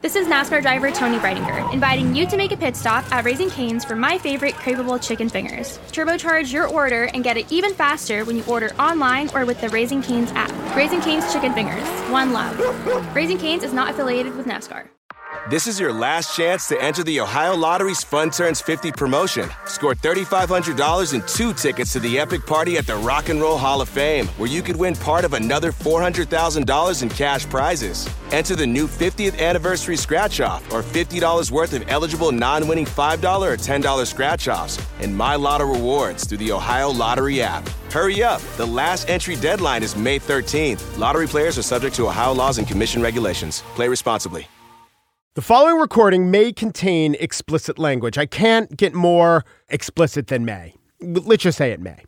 This is NASCAR driver Tony Breidinger, inviting you to make a pit stop at Raising Cane's for my favorite craveable chicken fingers. Turbocharge your order and get it even faster when you order online or with the Raising Cane's app. Raising Cane's Chicken Fingers. One love. Raising Cane's is not affiliated with NASCAR. This is your last chance to enter the Ohio Lottery's Fun Turns 50 promotion. Score $3,500 and 2 tickets to the epic party at the Rock and Roll Hall of Fame, where you could win part of another $400,000 in cash prizes. Enter the new 50th anniversary scratch-off or $50 worth of eligible non-winning $5 or $10 scratch-offs and My Lotto rewards through the Ohio Lottery app. Hurry up. The last entry deadline is May 13th. Lottery players are subject to Ohio laws and commission regulations. Play responsibly. The following recording may contain explicit language. I can't get more explicit than may. Let's just say it may.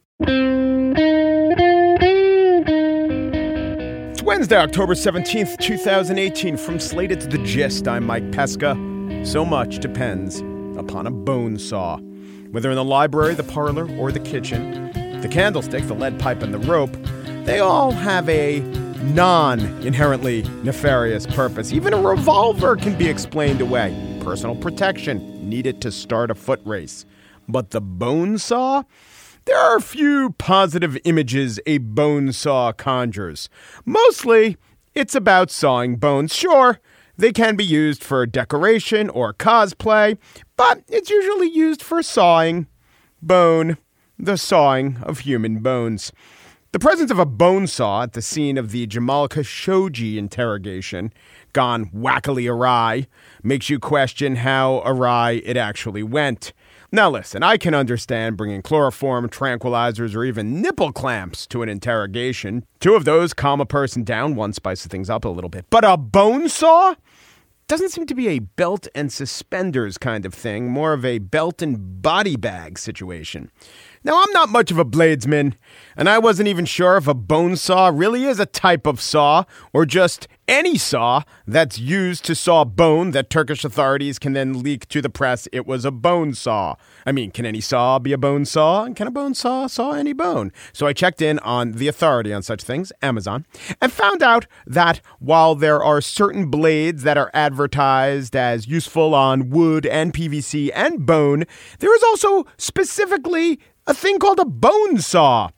It's Wednesday, October 17th, 2018. From Slate, it's The Gist. I'm Mike Pesca. So much depends upon a bone saw. Whether in the library, the parlor, or the kitchen, the candlestick, the lead pipe, and the rope, they all have a non-inherently nefarious purpose. Even a revolver can be explained away. Personal protection needed to start a foot race. But the bone saw? There are a few positive images a bone saw conjures. Mostly, it's about sawing bones. Sure, they can be used for decoration or cosplay, but it's usually used for sawing bone, the sawing of human bones. The presence of a bone saw at the scene of the Jamal Khashoggi interrogation, gone wackily awry, makes you question how awry it actually went. Now listen, I can understand bringing chloroform, tranquilizers, or even nipple clamps to an interrogation. 2 of those calm a person down, 1 spices things up a little bit. But a bone saw? Doesn't seem to be a belt and suspenders kind of thing, more of a belt and body bag situation. Now, I'm not much of a bladesman, and I wasn't even sure if a bone saw really is a type of saw or just any saw that's used to saw bone that Turkish authorities can then leak to the press it was a bone saw. I mean, can any saw be a bone saw? And can a bone saw any bone? So I checked in on the authority on such things, Amazon, and found out that while there are certain blades that are advertised as useful on wood and PVC and bone, there is also specifically a thing called a bone saw.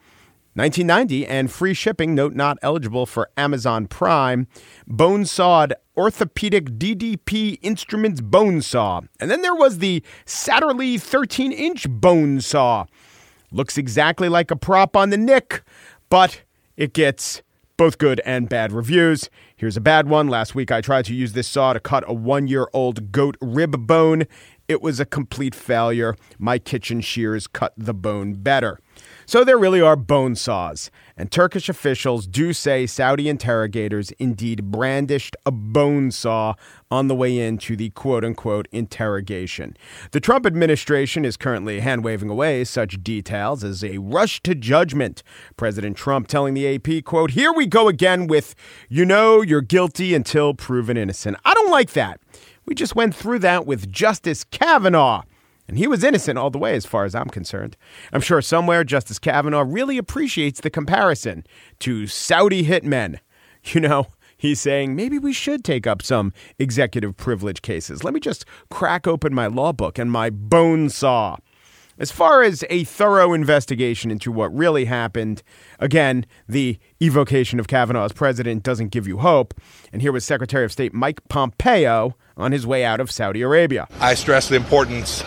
1990 and free shipping, note not eligible for Amazon Prime, bone sawed orthopedic DDP Instruments bone saw. And then there was the Satterley 13-inch bone saw. Looks exactly like a prop on the Nick, but it gets both good and bad reviews. Here's a bad one. Last week I tried to use this saw to cut a 1-year-old goat rib bone. It was a complete failure. My kitchen shears cut the bone better. So there really are bone saws. And Turkish officials do say Saudi interrogators indeed brandished a bone saw on the way into the quote-unquote interrogation. The Trump administration is currently hand-waving away such details as a rush to judgment. President Trump telling the AP, quote, "Here we go again with, you know, you're guilty until proven innocent." I don't like that. We just went through that with Justice Kavanaugh, and he was innocent all the way as far as I'm concerned. I'm sure somewhere Justice Kavanaugh really appreciates the comparison to Saudi hitmen. You know, he's saying maybe we should take up some executive privilege cases. Let me just crack open my law book and my bone saw. As far as a thorough investigation into what really happened, again, the evocation of Kavanaugh as president doesn't give you hope. And here was Secretary of State Mike Pompeo on his way out of Saudi Arabia. I stress the importance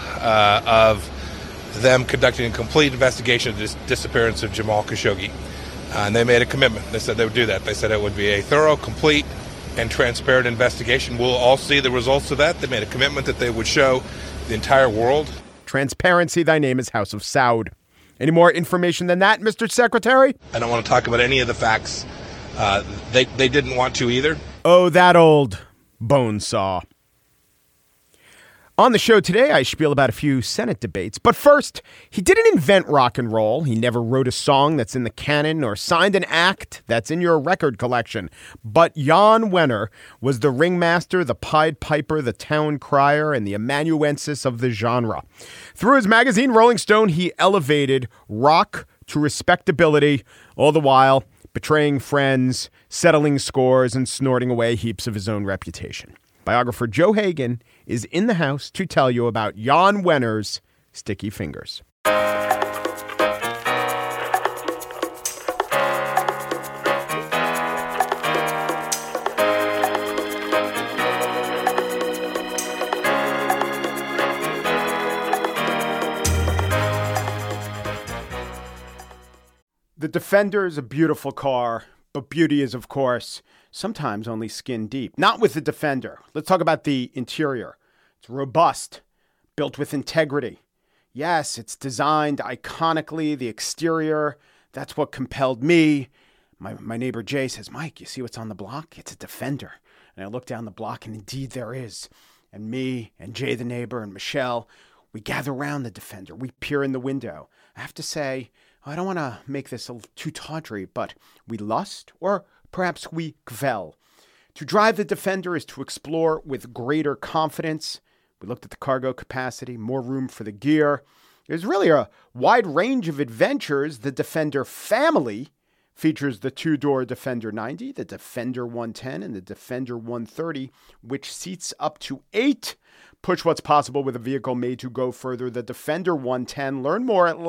of them conducting a complete investigation of the disappearance of Jamal Khashoggi. And they made a commitment. They said they would do that. They said it would be a thorough, complete, and transparent investigation. We'll all see the results of that. They made a commitment that they would show the entire world. Transparency, thy name is House of Saud. Any more information than that, Mr. Secretary? I don't want to talk about any of the facts. They didn't want to either. Oh, that old bone saw. On the show today, I spiel about a few Senate debates. But first, he didn't invent rock and roll. He never wrote a song that's in the canon or signed an act that's in your record collection. But Jan Wenner was the ringmaster, the Pied Piper, the town crier, and the amanuensis of the genre. Through his magazine, Rolling Stone, he elevated rock to respectability, all the while betraying friends, settling scores, and snorting away heaps of his own reputation. biographer Joe Hagan is in the house to tell you about Jan Wenner's Sticky Fingers. The Defender is a beautiful car, but beauty is, of course, sometimes only skin deep. Not with the Defender. Let's talk about the interior. It's robust, built with integrity. Yes, it's designed iconically. The exterior, that's what compelled me. My neighbor Jay says, Mike, you see what's on the block? It's a Defender. And I look down the block, and indeed there is. And me and Jay the neighbor and Michelle, we gather around the Defender. We peer in the window. I have to say, I don't want to make this too tawdry, but we lust, or perhaps we kvel. To drive the Defender is to explore with greater confidence. We looked at the cargo capacity, more room for the gear. There's really a wide range of adventures. The Defender family features the two-door Defender 90, the Defender 110, and the Defender 130, which seats up to 8. Push what's possible with a vehicle made to go further. The Defender 110. Learn more at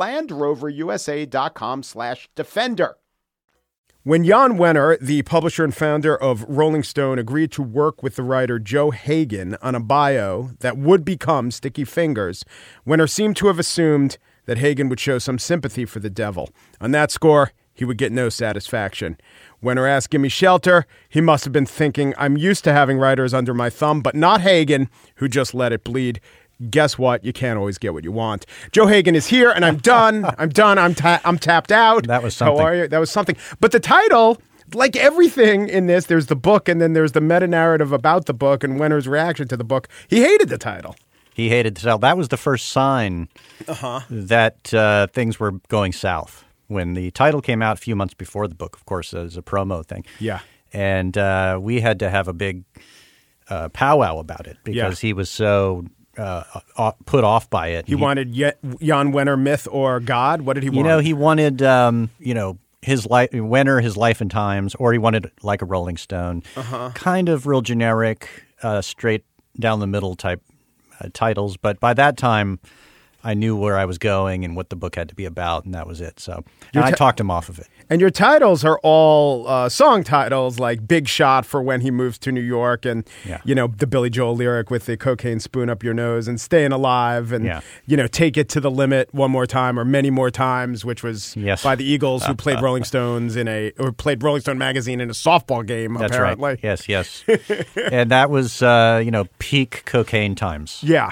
LandRoverUSA.com/Defender. When Jan Wenner, the publisher and founder of Rolling Stone, agreed to work with the writer Joe Hagan on a bio that would become Sticky Fingers, Wenner seemed to have assumed that Hagan would show some sympathy for the devil. On that score, he would get no satisfaction. Wenner asked Gimme Shelter. He must have been thinking, I'm used to having writers under my thumb, but not Hagan, who just let it bleed. Guess what? You can't always get what you want. Joe Hagan is here, and I'm done. I'm done. I'm tapped out. That was something. How are you? That was something. But the title, like everything in this, there's the book, and then there's the meta-narrative about the book and Wenner's reaction to the book. He hated the title. He hated the title. That was the first sign that things were going south. When the title came out a few months before the book, of course, as a promo thing. Yeah. And we had to have a big powwow about it because he was so put off by it. He wanted Jan Wenner myth or God? What did he want? He wanted, his life, Wenner, his life and times, or he wanted like a Rolling Stone. Kind of real generic, straight down the middle type titles. But by that time, I knew where I was going and what the book had to be about, and that was it. So I talked him off of it. And your titles are all song titles, like Big Shot for When He Moves to New York, and the Billy Joel lyric with the cocaine spoon up your nose, and Staying Alive, and Take It to the Limit One More Time or Many More Times, which was by the Eagles, who played Rolling Stones played Rolling Stone magazine in a softball game. That's apparently. Right. Yes. And that was peak cocaine times. Yeah.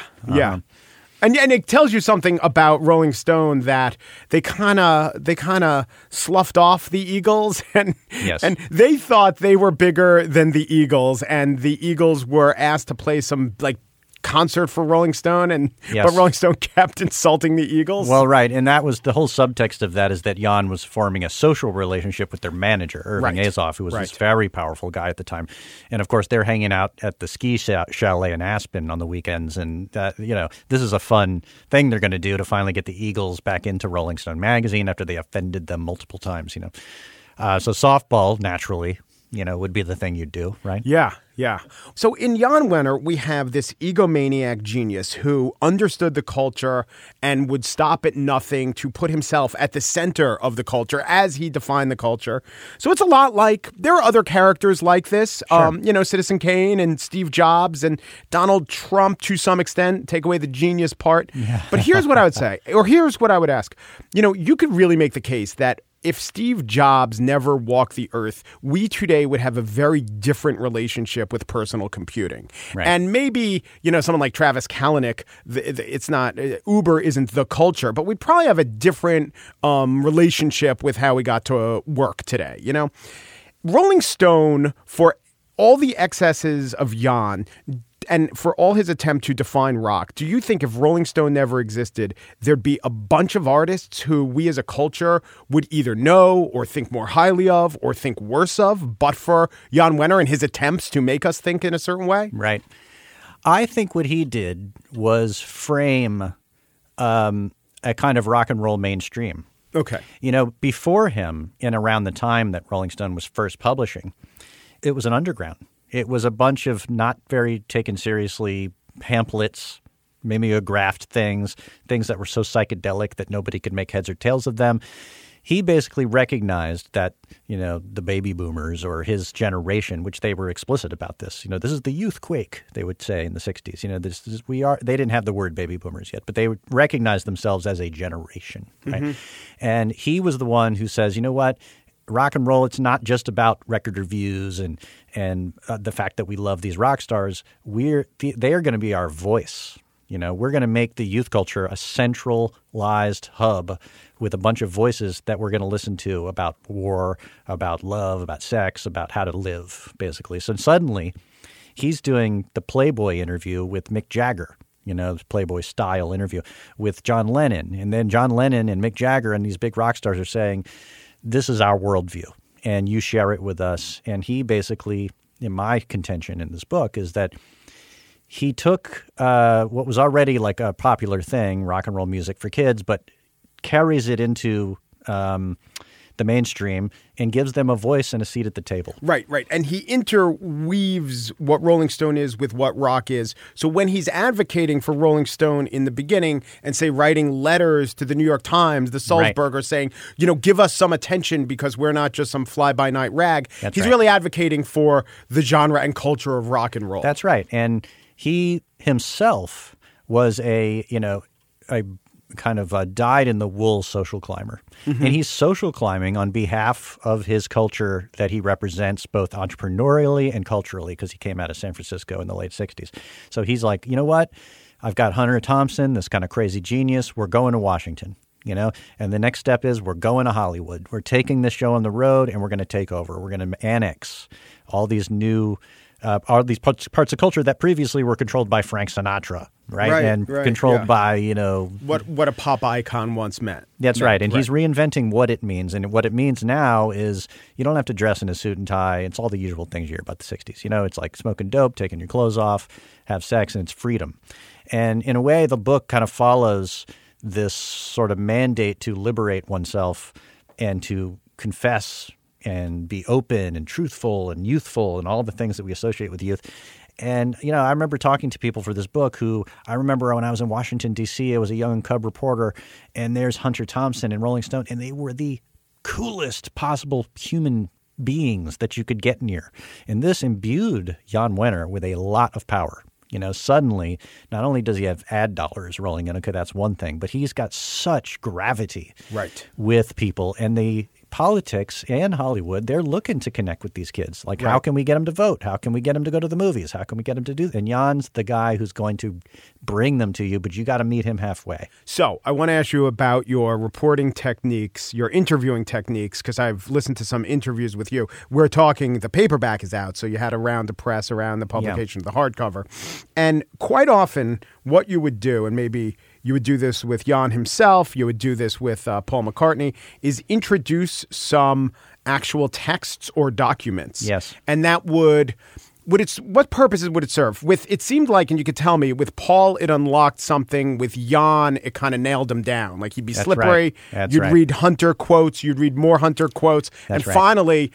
And it tells you something about Rolling Stone that they kind of sloughed off the Eagles, and they thought they were bigger than the Eagles, and the Eagles were asked to play some concert for Rolling Stone, but Rolling Stone kept insulting the Eagles. Well, right, and that was the whole subtext of that, is that Jan was forming a social relationship with their manager, Irving Azoff, who was this very powerful guy at the time. And of course, they're hanging out at the ski chalet in Aspen on the weekends, and this is a fun thing they're going to do to finally get the Eagles back into Rolling Stone magazine after they offended them multiple times. So softball, naturally, would be the thing you'd do, right? Yeah. So in Jan Wenner, we have this egomaniac genius who understood the culture and would stop at nothing to put himself at the center of the culture as he defined the culture. So it's a lot like, there are other characters like this, sure. Citizen Kane and Steve Jobs and Donald Trump to some extent, take away the genius part. Yeah. But here's what I would say, or here's what I would ask. You could really make the case that if Steve Jobs never walked the earth, we today would have a very different relationship with personal computing. Right. And maybe, someone like Travis Kalanick, it's not, Uber isn't the culture, but we'd probably have a different relationship with how we got to work today, Rolling Stone, for all the excesses of Jan, and for all his attempt to define rock, do you think if Rolling Stone never existed, there'd be a bunch of artists who we as a culture would either know or think more highly of or think worse of, but for Jan Wenner and his attempts to make us think in a certain way? Right. I think what he did was frame a kind of rock and roll mainstream. Okay. Before him and around the time that Rolling Stone was first publishing, it was an underground. It was a bunch of not very taken seriously pamphlets, mimeographed things that were so psychedelic that nobody could make heads or tails of them. He basically recognized that, the baby boomers or his generation, which they were explicit about this, this is the youth quake, they would say in the 60s. They didn't have the word baby boomers yet, but they recognized themselves as a generation. Right? Mm-hmm. And he was the one who says, you know what? Rock and roll, it's not just about record reviews and the fact that we love these rock stars. They are going to be our voice. We're going to make the youth culture a centralized hub with a bunch of voices that we're going to listen to about war, about love, about sex, about how to live, basically. So suddenly he's doing the Playboy interview with Mick Jagger, the Playboy style interview with John Lennon. And then John Lennon and Mick Jagger and these big rock stars are saying, this is our worldview and you share it with us. And he basically, in my contention in this book, is that he took what was already like a popular thing, rock and roll music for kids, but carries it into the mainstream and gives them a voice and a seat at the table. Right. And he interweaves what Rolling Stone is with what rock is. So when he's advocating for Rolling Stone in the beginning and, say, writing letters to the New York Times, the Salzburger, saying, give us some attention because we're not just some fly-by-night rag, he's really advocating for the genre and culture of rock and roll. That's right. And he himself was a kind of a dyed-in-the-wool social climber. Mm-hmm. And he's social climbing on behalf of his culture that he represents both entrepreneurially and culturally because he came out of San Francisco in the late 60s. So he's like, you know what? I've got Hunter Thompson, this kind of crazy genius. We're going to Washington, and the next step is we're going to Hollywood. We're taking this show on the road and we're going to take over. We're going to annex all these new are these parts of culture that previously were controlled by Frank Sinatra, right? And controlled by, what a pop icon once meant. That's right. And he's reinventing what it means. And what it means now is you don't have to dress in a suit and tie. It's all the usual things you hear about the 60s. It's like smoking dope, taking your clothes off, have sex, and it's freedom. And in a way, the book kind of follows this sort of mandate to liberate oneself and to confess and be open and truthful and youthful and all the things that we associate with youth. And, I remember talking to people for this book who I remember when I was in Washington, D.C., I was a young cub reporter, and there's Hunter Thompson and Rolling Stone, and they were the coolest possible human beings that you could get near. And this imbued Jan Wenner with a lot of power. Suddenly, not only does he have ad dollars rolling in, okay, that's one thing, but he's got such gravity with people. And the politics and Hollywood, they're looking to connect with these kids. Like, how can we get them to vote? How can we get them to go to the movies? How can we get them to do that? And Jan's the guy who's going to bring them to you, but you got to meet him halfway. So I want to ask you about your reporting techniques, your interviewing techniques, because I've listened to some interviews with you. We're talking, the paperback is out, so you had around the press, around the publication of the hardcover. And quite often what you would do, and maybe you would do this with Jan himself, you would do this with Paul McCartney, is introduce some actual texts or documents. Yes. And that what purposes would it serve? It seemed like, and you could tell me, with Paul it unlocked something. With Jan, it kind of nailed him down. Like he'd be slippery. You'd read Hunter quotes. You'd read more Hunter quotes. Finally,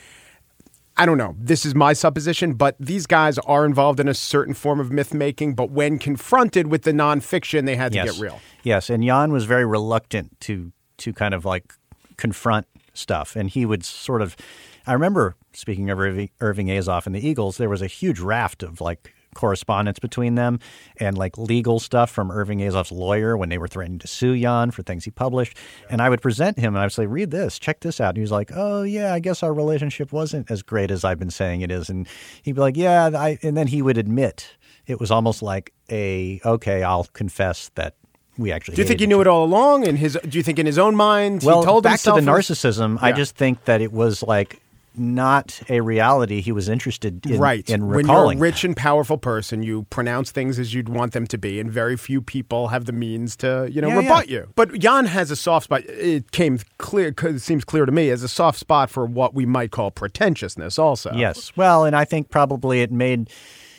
I don't know, this is my supposition, but these guys are involved in a certain form of myth-making, but when confronted with the nonfiction, they had to get real. Yes, and Jan was very reluctant to kind of like confront stuff, and he would sort of – I remember, speaking of Irving Azoff and the Eagles, there was a huge raft of like correspondence between them and like legal stuff from Irving Azoff's lawyer when they were threatening to sue Jan for things he published. And I would present him and I would say, read this, check this out. And he was like, oh, yeah, I guess our relationship wasn't as great as I've been saying it is. And he'd be like, yeah, and then he would admit it was almost like okay, I'll confess that we actually Do you think he knew it all along? Do you think in his own mind he told himself? Back to the narcissism, I just think that it was like not a reality he was interested in, in recalling. When you're a rich and powerful person, you pronounce things as you'd want them to be, and very few people have the means to, rebut you. But Jan has a soft spot. It seems clear to me, as a soft spot for what we might call pretentiousness also. Yes. Well, and I think probably it made,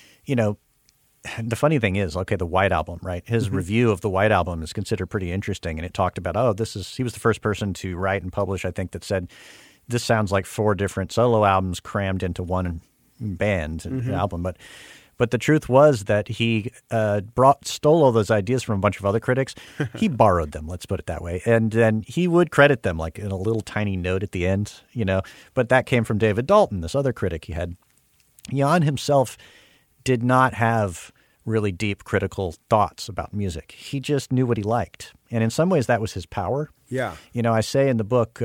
the funny thing is, okay, the White Album, right? His review of the White Album is considered pretty interesting, and it talked about, he was the first person to write and publish, I think, that said, this sounds like 4 different solo albums crammed into one band and album, but the truth was that he stole all those ideas from a bunch of other critics. He borrowed them, let's put it that way. And then he would credit them like in a little tiny note at the end, But that came from David Dalton, this other critic he had. Jan himself did not have really deep critical thoughts about music. He just knew what he liked. And in some ways that was his power. Yeah. I say in the book,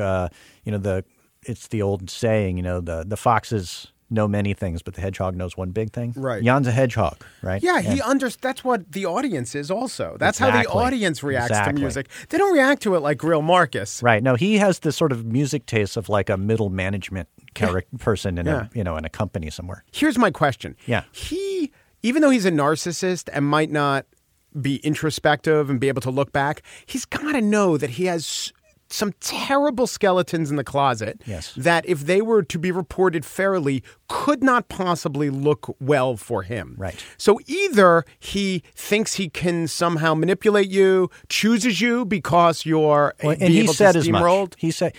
it's the old saying, the foxes know many things, but the hedgehog knows one big thing. Right. Jan's a hedgehog, right? Yeah, that's what the audience is also. That's how the audience reacts to music. They don't react to it like real Marcus. Right. No, he has this sort of music taste of like a middle management person in a company somewhere. Here's my question. Yeah. Even though he's a narcissist and might not be introspective and be able to look back, he's got to know that he has some terrible skeletons in the closet that if they were to be reported fairly could not possibly look well for him. Right. So either he thinks he can somehow manipulate you, chooses you because you're able to steamroll. He said,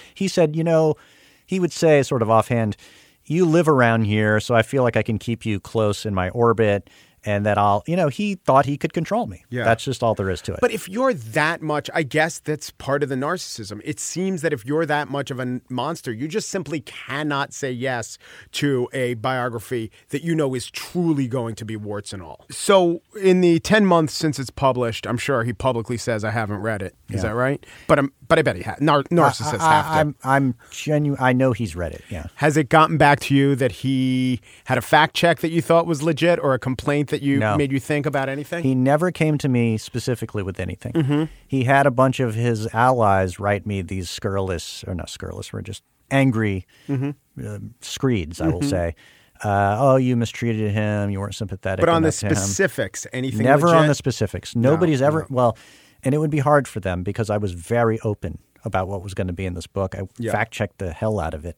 he would say sort of offhand, you live around here, so I feel like I can keep you close in my orbit. And that he thought he could control me. Yeah. That's just all there is to it. But if you're that much, I guess that's part of the narcissism. It seems that if you're that much of a monster, you just simply cannot say yes to a biography that is truly going to be warts and all. So in the 10 months since it's published, I'm sure he publicly says, I haven't read it. Is that right? But I bet he has. Narcissists have to. I'm genuine. I know he's read it, yeah. Has it gotten back to you that he had a fact check that you thought was legit or a complaint that made you think about anything? He never came to me specifically with anything. Mm-hmm. He had a bunch of his allies write me these were just angry screeds, I will say. You mistreated him, you weren't sympathetic. But on the specifics, anything Never legit? On the specifics. Nobody's ever, and it would be hard for them because I was very open about what was going to be in this book. I fact-checked the hell out of it.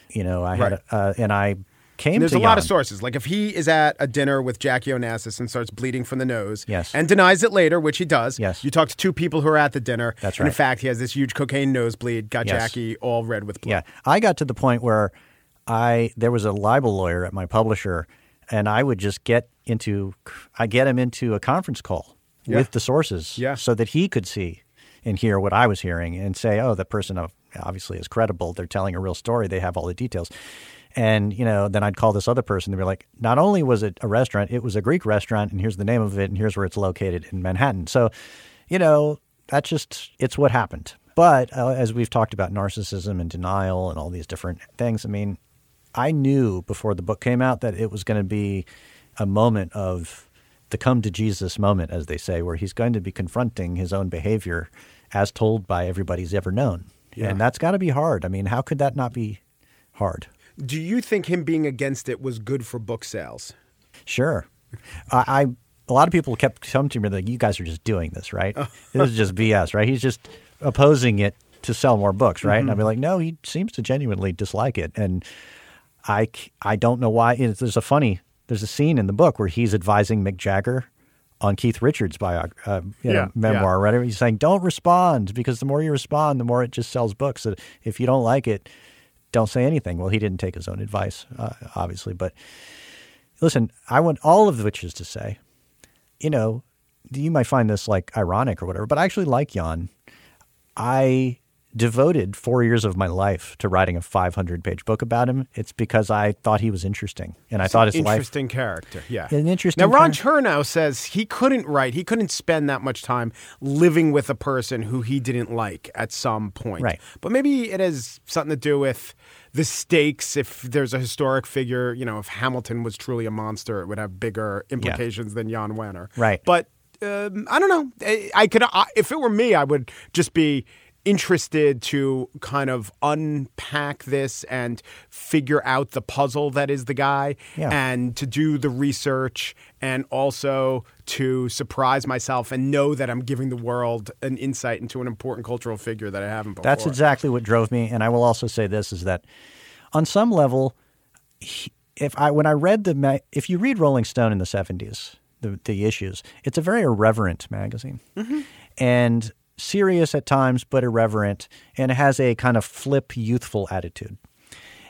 I came There's to a lot of sources. Like if he is at a dinner with Jackie Onassis and starts bleeding from the nose and denies it later, which he does, you talk to two people who are at the dinner. That's and right. in fact, he has this huge cocaine nosebleed, got Jackie all red with blood. Yeah. I got to the point where there was a libel lawyer at my publisher, and I would just get him into a conference call with the sources so that he could see and hear what I was hearing and say, the person obviously is credible. They're telling a real story. They have all the details. And, then I'd call this other person. They'd be like, not only was it a restaurant, it was a Greek restaurant, and here's the name of it, and here's where it's located in Manhattan. So, it's what happened. But as we've talked about narcissism and denial and all these different things, I knew before the book came out that it was going to be a moment of the come to Jesus moment, as they say, where he's going to be confronting his own behavior as told by everybody he's ever known. Yeah. And that's got to be hard. How could that not be hard? Do you think him being against it was good for book sales? Sure. A lot of people kept coming to me like, you guys are just doing this, right? This is just BS, right? He's just opposing it to sell more books, right? And I'd be like, no, he seems to genuinely dislike it. And I don't know why. There's a scene in the book where he's advising Mick Jagger on Keith Richards' memoir, right? He's saying, don't respond, because the more you respond, the more it just sells books. So if you don't like it, don't say anything. Well, he didn't take his own advice, obviously. But listen, I want all of which is to say, you might find this like ironic or whatever, but I actually like Jan. I devoted 4 years of my life to writing a 500-page book about him. It's because I thought he was interesting, and I thought his life interesting character. Yeah, an interesting. Now Ron Chernow says he couldn't spend that much time living with a person who he didn't like at some point. Right, but maybe it has something to do with the stakes. If there's a historic figure, if Hamilton was truly a monster, it would have bigger implications than Jan Wenner. Right, but I don't know. I could, if it were me, I would just be interested to kind of unpack this and figure out the puzzle that is the guy and to do the research and also to surprise myself and know that I'm giving the world an insight into an important cultural figure that I haven't before. That's exactly what drove me. And I will also say this is that on some level, if you read Rolling Stone in the 70s, the issues, it's a very irreverent magazine. Mm-hmm. And serious at times, but irreverent, and it has a kind of flip, youthful attitude.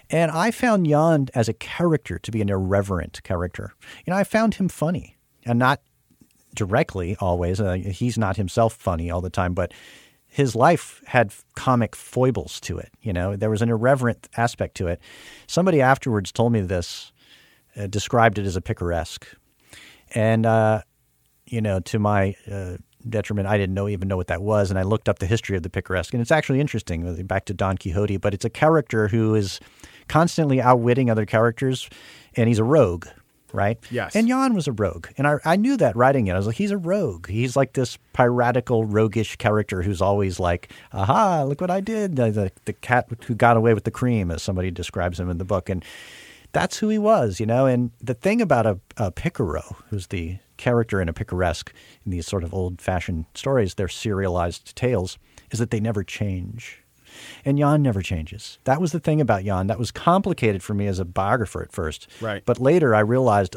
And I found Jan as a character to be an irreverent character. I found him funny, and not directly always. He's not himself funny all the time, but his life had comic foibles to it. There was an irreverent aspect to it. Somebody afterwards told me this, described it as a picaresque. And, to my detriment, I didn't even know what that was. And I looked up the history of the picaresque. And it's actually interesting, back to Don Quixote. But it's a character who is constantly outwitting other characters, and he's a rogue. Right? Yes. And Jan was a rogue. And I knew that writing it. I was like, he's a rogue. He's like this piratical, roguish character who's always like, aha, look what I did. The cat who got away with the cream, as somebody describes him in the book. And that's who he was, And the thing about a picaro, who's the character in a picaresque in these sort of old-fashioned stories, they're serialized tales, is that they never change. And Jan never changes. That was the thing about Jan. That was complicated for me as a biographer at first. Right. But later I realized,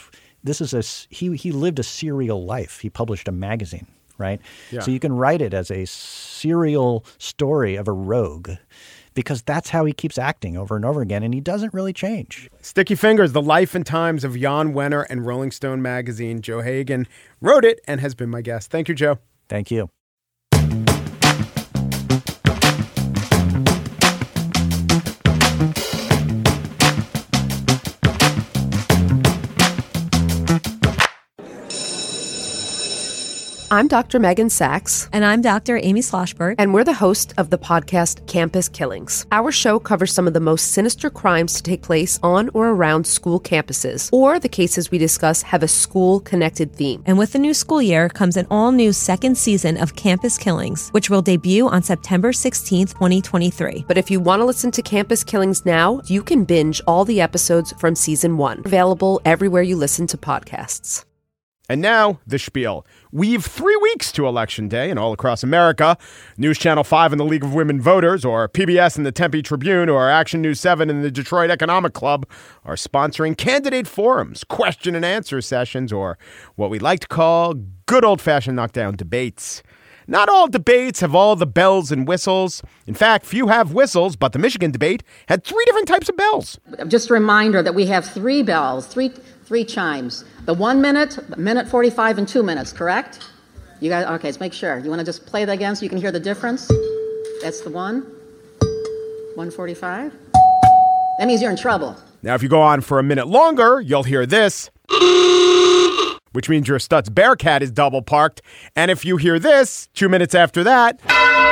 he lived a serial life. He published a magazine, right? Yeah. So you can write it as a serial story of a rogue, because that's how he keeps acting over and over again, and he doesn't really change. Sticky Fingers, The Life and Times of Jan Wenner and Rolling Stone magazine. Joe Hagan wrote it and has been my guest. Thank you, Joe. Thank you. I'm Dr. Megan Sachs. And I'm Dr. Amy Schlossberg. And we're the host of the podcast Campus Killings. Our show covers some of the most sinister crimes to take place on or around school campuses, or the cases we discuss have a school-connected theme. And with the new school year comes an all-new second season of Campus Killings, which will debut on September 16th, 2023. But if you want to listen to Campus Killings now, you can binge all the episodes from Season 1. Available everywhere you listen to podcasts. And now, the spiel. We've 3 weeks to Election Day, and all across America, News Channel 5 and the League of Women Voters, or PBS and the Tempe Tribune, or Action News 7 and the Detroit Economic Club are sponsoring candidate forums, question and answer sessions, or what we like to call good old-fashioned knockdown debates. Not all debates have all the bells and whistles. In fact, few have whistles, but the Michigan debate had 3 different types of bells. Just a reminder that we have 3 bells, three chimes. The 1 minute, minute 45, and 2 minutes, correct? You guys, okay, let's make sure. You want to just play that again so you can hear the difference? That's the 1:45. That means you're in trouble. Now, if you go on for a minute longer, you'll hear this, which means your Stutz Bearcat is double parked. And if you hear this 2 minutes after that,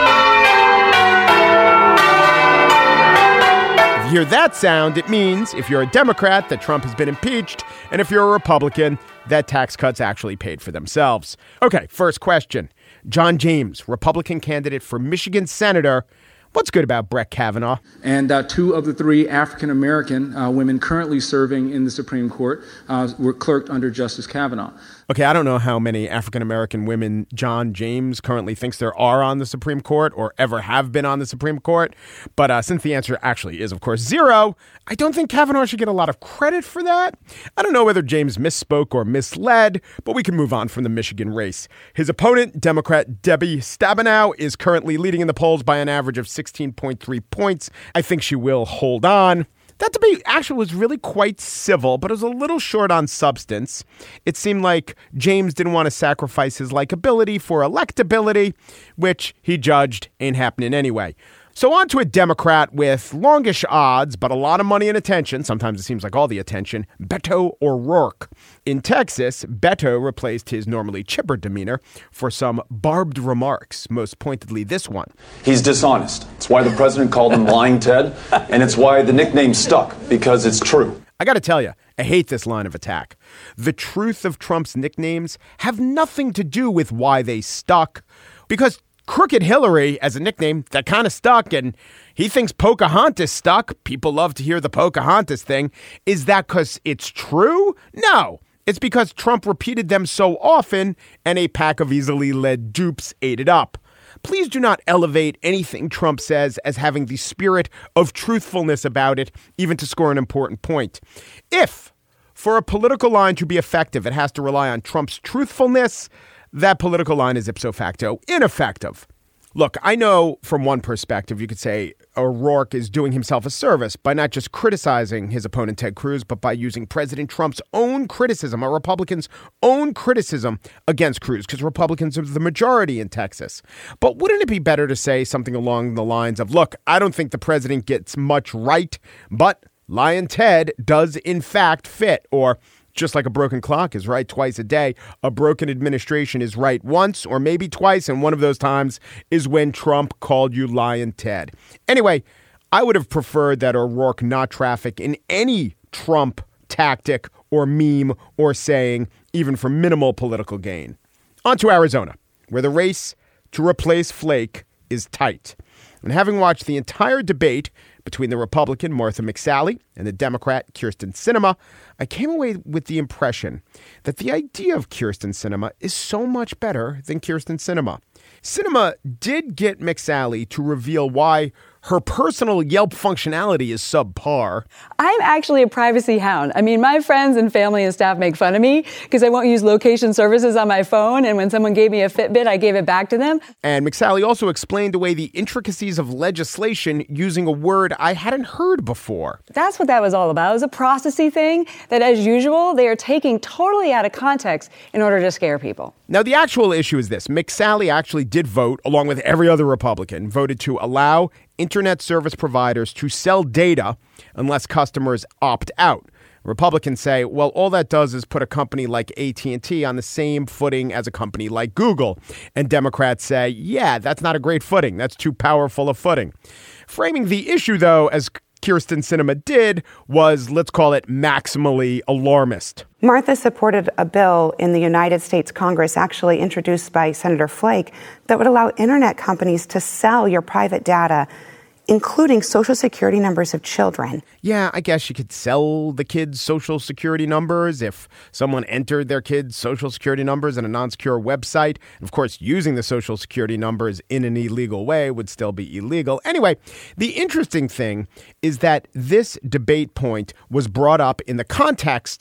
if you hear that sound, it means if you're a Democrat, that Trump has been impeached, and if you're a Republican, that tax cuts actually paid for themselves. Okay, first question. John James, Republican candidate for Michigan Senator. What's good about Brett Kavanaugh? And 2 of the 3 African-American women currently serving in the Supreme Court were clerked under Justice Kavanaugh. Okay, I don't know how many African-American women John James currently thinks there are on the Supreme Court or ever have been on the Supreme Court. But since the answer actually is, of course, 0, I don't think Kavanaugh should get a lot of credit for that. I don't know whether James misspoke or misled, but we can move on from the Michigan race. His opponent, Democrat Debbie Stabenow, is currently leading in the polls by an average of 16.3 points. I think she will hold on. That debate actually was really quite civil, but it was a little short on substance. It seemed like James didn't want to sacrifice his likability for electability, which he judged ain't happening anyway. So on to a Democrat with longish odds, but a lot of money and attention. Sometimes it seems like all the attention. Beto O'Rourke. In Texas, Beto replaced his normally chipper demeanor for some barbed remarks, most pointedly this one. He's dishonest. It's why the president called him Lying Ted, and it's why the nickname stuck, because it's true. I got to tell you, I hate this line of attack. The truth of Trump's nicknames have nothing to do with why they stuck, because Crooked Hillary, as a nickname, that kind of stuck, and he thinks Pocahontas stuck. People love to hear the Pocahontas thing. Is that because it's true? No. It's because Trump repeated them so often, and a pack of easily led dupes ate it up. Please do not elevate anything Trump says as having the spirit of truthfulness about it, even to score an important point. If, for a political line to be effective, it has to rely on Trump's truthfulness, that political line is ipso facto ineffective. Look, I know from one perspective, you could say O'Rourke is doing himself a service by not just criticizing his opponent, Ted Cruz, but by using President Trump's own criticism, or Republicans' own criticism against Cruz, because Republicans are the majority in Texas. But wouldn't it be better to say something along the lines of, look, I don't think the president gets much right, but Lyin' Ted does in fact fit, or just like a broken clock is right twice a day, a broken administration is right once or maybe twice, and one of those times is when Trump called you Lyin' Ted. Anyway, I would have preferred that O'Rourke not traffic in any Trump tactic or meme or saying, even for minimal political gain. On to Arizona, where the race to replace Flake is tight. And having watched the entire debate between the Republican Martha McSally and the Democrat Kyrsten Sinema, I came away with the impression that the idea of Kyrsten Sinema is so much better than Kyrsten Sinema. Sinema did get McSally to reveal why her personal Yelp functionality is subpar. I'm actually a privacy hound. I mean, my friends and family and staff make fun of me because I won't use location services on my phone. And when someone gave me a Fitbit, I gave it back to them. And McSally also explained away the intricacies of legislation using a word I hadn't heard before. That's what that was all about. It was a processy thing that, as usual, they are taking totally out of context in order to scare people. Now, the actual issue is this. McSally actually did vote, along with every other Republican, voted to allow internet service providers to sell data unless customers opt out. Republicans say, well, all that does is put a company like AT&T on the same footing as a company like Google. And Democrats say, yeah, that's not a great footing. That's too powerful a footing. Framing the issue, though, as Kyrsten Sinema did, was, let's call it, maximally alarmist. Martha supported a bill in the United States Congress, actually introduced by Senator Flake, that would allow internet companies to sell your private data, including Social Security numbers of children. Yeah, I guess you could sell the kids' Social Security numbers if someone entered their kids' Social Security numbers in a non-secure website. Of course, using the Social Security numbers in an illegal way would still be illegal. Anyway, the interesting thing is that this debate point was brought up in the context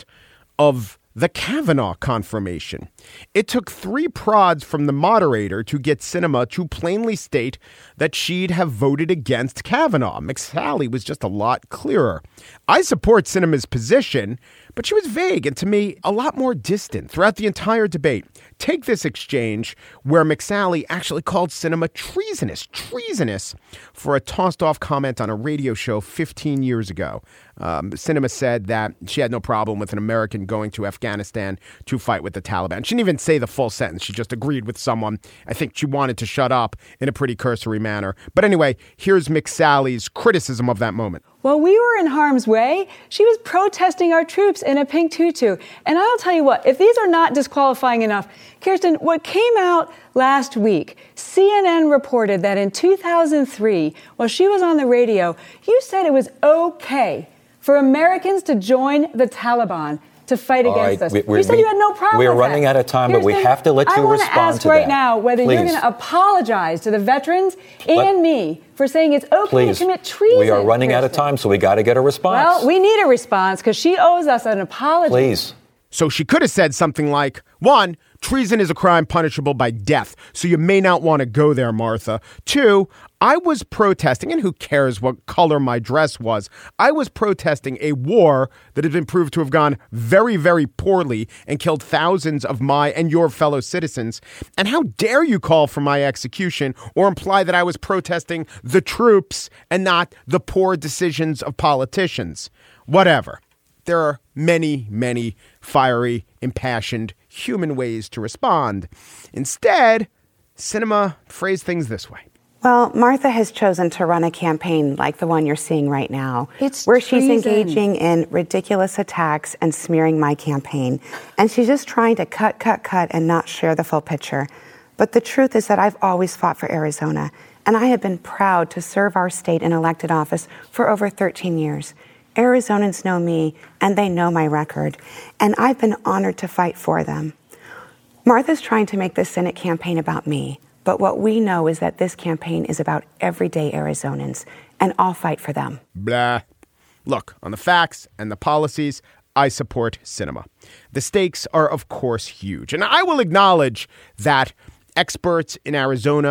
of the Kavanaugh confirmation. It took 3 prods from the moderator to get Sinema to plainly state that she'd have voted against Kavanaugh. McSally was just a lot clearer. I support Sinema's position, but she was vague and, to me, a lot more distant throughout the entire debate. Take this exchange where McSally actually called Sinema treasonous for a tossed-off comment on a radio show 15 years ago. Sinema said that she had no problem with an American going to Afghanistan to fight with the Taliban. She didn't even say the full sentence. She just agreed with someone. I think she wanted to shut up in a pretty cursory manner. But anyway, here's McSally's criticism of that moment. While we were in harm's way, she was protesting our troops in a pink tutu. And I'll tell you what, if these are not disqualifying enough, Kyrsten, what came out last week, CNN reported that in 2003, while she was on the radio, you said it was okay for Americans to join the Taliban to fight against us. You said you had no problem with that. We're running out of time, but we have to let you respond to that. I want to ask right now whether you're going to apologize to the veterans and me for saying it's okay to commit treason. We are running out of time, so we got to get a response. Well, we need a response because she owes us an apology. Please. So she could have said something like, 1, treason is a crime punishable by death, so you may not want to go there, Martha. 2, I was protesting, and who cares what color my dress was, I was protesting a war that had been proved to have gone very, very poorly and killed thousands of my and your fellow citizens. And how dare you call for my execution or imply that I was protesting the troops and not the poor decisions of politicians? Whatever. There are many, many fiery, impassioned human ways to respond. Instead, Sinema phrased things this way. Well, Martha has chosen to run a campaign like the one you're seeing right now, where she's engaging in ridiculous attacks and smearing my campaign. And she's just trying to cut and not share the full picture. But the truth is that I've always fought for Arizona, and I have been proud to serve our state in elected office for over 13 years. Arizonans know me, and they know my record, and I've been honored to fight for them. Martha's trying to make this Senate campaign about me, but what we know is that this campaign is about everyday Arizonans, and I'll fight for them. Blah. Look, on the facts and the policies, I support Sinema. The stakes are, of course, huge, and I will acknowledge that experts in Arizona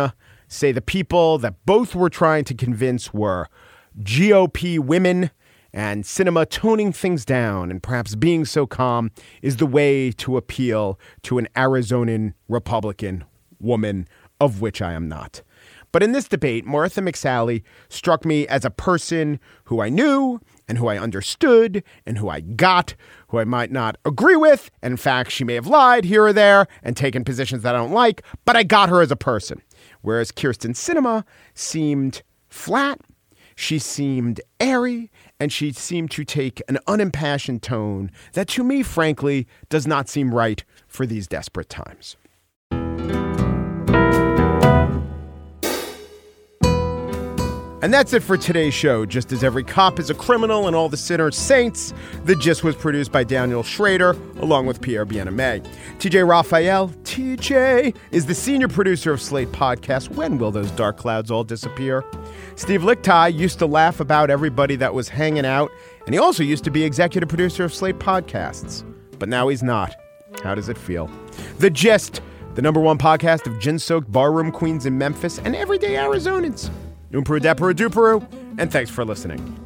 say the people that both were trying to convince were GOP women, and Sinema toning things down and perhaps being so calm is the way to appeal to an Arizonan Republican woman, of which I am not. But in this debate, Martha McSally struck me as a person who I knew and who I understood and who I got, who I might not agree with. And in fact, she may have lied here or there and taken positions that I don't like, but I got her as a person. Whereas Kyrsten Sinema seemed flat, she seemed airy, and she seemed to take an unimpassioned tone that to me, frankly, does not seem right for these desperate times. And that's it for today's show. Just as every cop is a criminal and all the sinners saints, The Gist was produced by Daniel Schrader, along with Pierre Bienaimé. TJ Raphael, TJ, is the senior producer of Slate Podcast. When will those dark clouds all disappear? Steve Lickteig used to laugh about everybody that was hanging out, and he also used to be executive producer of Slate Podcasts. But now he's not. How does it feel? The Gist, the #1 podcast of gin-soaked barroom queens in Memphis and everyday Arizonans. Umpru Depru Duperu, and thanks for listening.